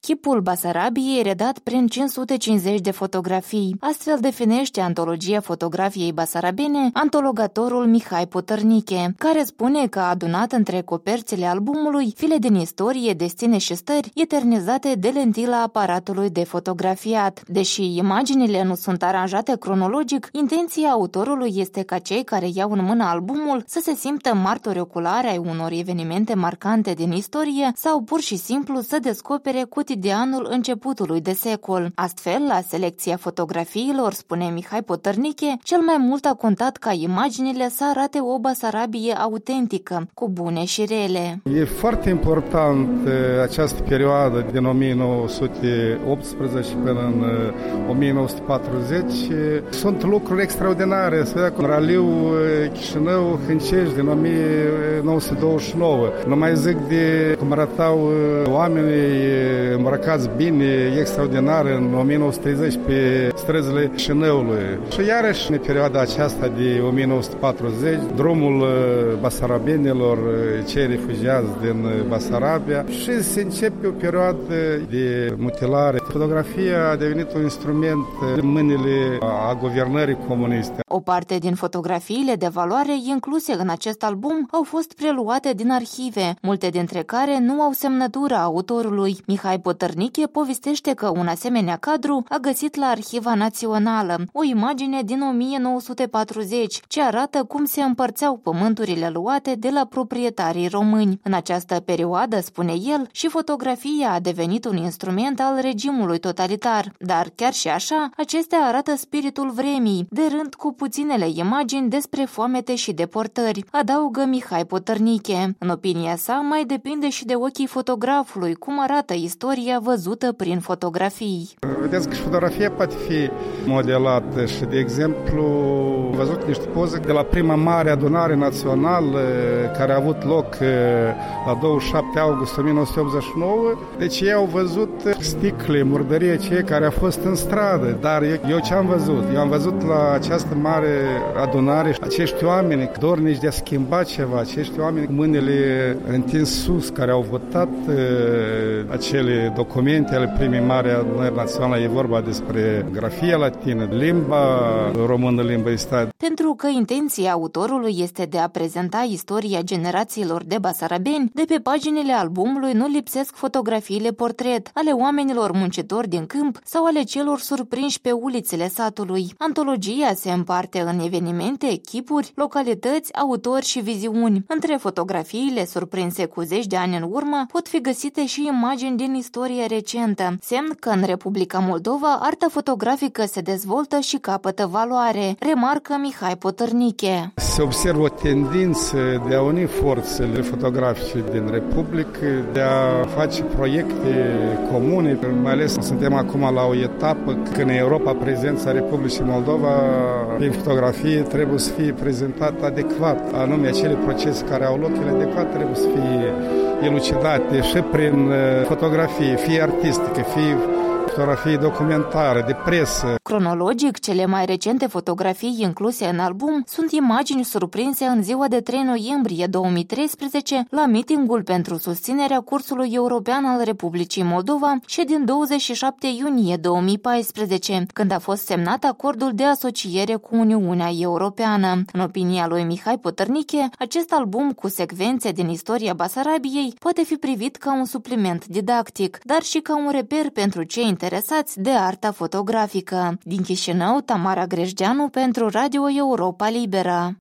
Chipul Basarabiei redat prin 550 de fotografii. Astfel definește antologia fotografiei basarabene antologatorul Mihai Potărniche, care spune că a adunat între coperțile albumului file din istorie, destine și stări eternizate de lentila aparatului de fotografiat. Deși imaginile nu sunt aranjate cronologic, intenția autorului este ca cei care iau în mână albumul să se simtă martori oculari ai unor evenimente marcante din istorie sau pur și simplu să descopere cotidianul începutului de secol. Astfel, la selecția fotografiilor, spune Mihai Potărniche, cel mai mult a contat ca imaginile să arate o Basarabie autentică, cu bune și rele. E foarte important această perioadă din 1918 până în 1940. Sunt lucruri extraordinare. Se vedea cu raliul Chișinău-Hâncești din 1929. Nu mai zic de cum arătau oamenii îmbrăcați bine, extraordinar, în 1930 pe străzile Chișinăului. Și iarăși în perioada aceasta de 1940, drumul basarabenilor, cei refugiați din Basarabia, și se începe o perioadă de mutilare. Fotografia a devenit un instrument în mâinile a guvernării comuniste. O parte din fotografiile de valoare incluse în acest album au fost preluate din arhive, multe dintre care nu au semnătura autorului. Mihai Potărniche povestește că un asemenea cadru a găsit la Arhiva Națională, o imagine din 1940, ce arată cum se împărțeau pământurile luate de la proprietarii români. În această perioadă, spune el, și fotografia a devenit un instrument al regimului totalitar, dar chiar și așa, acestea arată spiritul vremii, de rând cu puținele imagini despre foamete și deportări, adaugă Mihai Potărniche. În opinia sa, mai depinde și de ochii fotografului, cum arată istoria văzută prin fotografii. Vedeți că și fotografia poate fi modelată și, de exemplu, am văzut niște poze de la prima mare adunare națională care a avut loc la 27 august 1989. Deci ei au văzut sticle, murdărie, cei care au fost în stradă. Dar eu ce am văzut? Eu am văzut la această mare adunare acești oameni dornici de a schimba ceva, acești oameni cu mâinile întins sus, care au votat acele documente ale primei mari adunări naționale. E vorba despre grafia latină, limba română, limba de stat. Pentru că intenția autorului este de a prezenta istoria generațiilor de basarabeni, de pe paginile albumului nu lipsesc fotografiile portret ale oamenilor muncitori din câmp sau ale celor surprinși pe ulițele satului. Antologia se împarte în evenimente, chipuri, localități, autori și viziuni. Între fotografiile surprinse cu zeci de ani în urmă pot fi găsite și imagini din istorie recentă, semn că în Republica Moldova arta fotografică se dezvoltă și capătă valoare, remarcă Mihai Potărniche. Se observă o tendință de a uni forțele fotografice din Republică, de a face proiecte comune, mai ales suntem acum la o etapă când în Europa prezența Republicii Moldova prin fotografie trebuie să fie prezentată adecvat, anume acele procese care au loc, ele adecvat trebuie să fie elucidate și prin fotografie, fie artistică, fie fotografii documentare, de presă. Cronologic, cele mai recente fotografii incluse în album sunt imagini surprinse în ziua de 3 noiembrie 2013 la mitingul pentru susținerea cursului european al Republicii Moldova și din 27 iunie 2014, când a fost semnat acordul de asociere cu Uniunea Europeană. În opinia lui Mihai Potărniche, acest album cu secvențe din istoria Basarabiei poate fi privit ca un supliment didactic, dar și ca un reper pentru cei interesați de arta fotografică. Din Chișinău, Tamara Grejdeanu pentru Radio Europa Liberă.